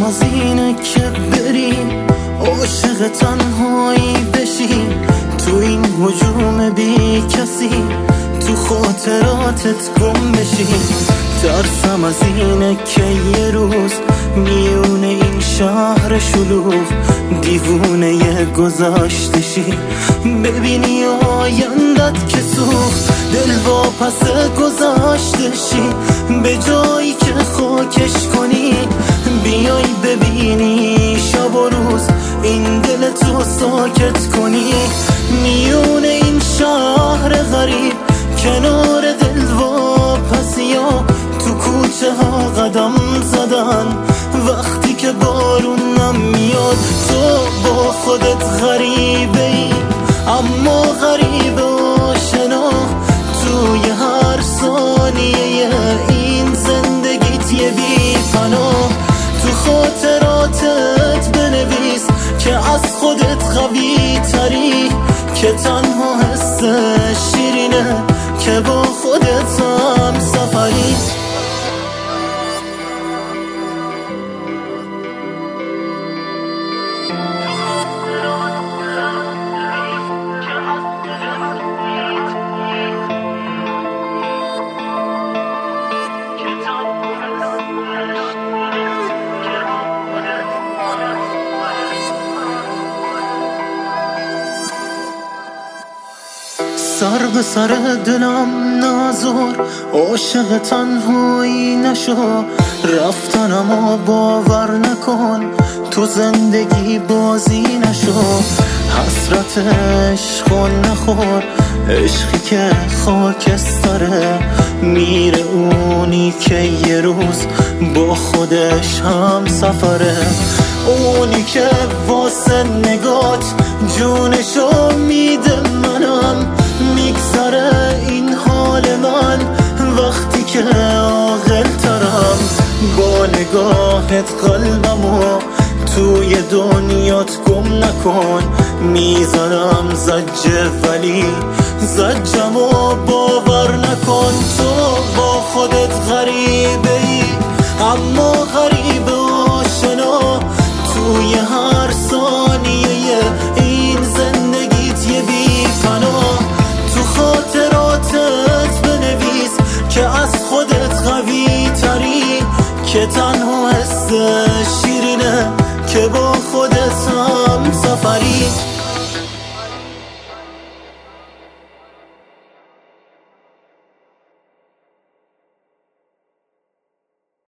از اینه که بری عاشق تنهایی بشی، تو این هجوم بی کسی تو خاطراتت گم بشی. ترسم از اینه که یه روز میون این شهر شلوغ دیوونه گذشته شی، ببینی آیندت که سوخت، دل واپس گذشته شی. به جایی که خاکش کنی بیای ببینی شب و روز این دل تو ساکت کنی. میون این شهر غریب کنار دل واپسی ها تو کوچه ها قدم زدن، وقتی که بارونم میاد تو با خودت غریبه ای، اما غریبه آشنا توی هر ثانیه این زندگیت یه بی پناه. تو خاطراتت بنویس که از خودت قوی تری، که تنها حس شیرینه که با خودت هم سفری. سر به سر دلم نزار، عاشق تنهایی نشو، رفتنمو باور نکن، تو زندگی بازی نشو. حسرت عشقو نخور، عشقی که خاکستره، میره اونی که یه روز با خودش هم سفره، اونی که واسه نگات جونشو میده. منم میگذره این حال من وقتی که عاقل ترم، با نگاهت قلبمو توی دنیات گم نکن. میزنم زجه ولی زجمو باور نکن. تو با خودت غریبه ای، اما غریبه آشنا توی هر ثانیه این زندگیت یه بی پناه. تو خاطراتت بنویس که از خودت قوی تری، که تنها حس شیرینه که با خودت هم سفری.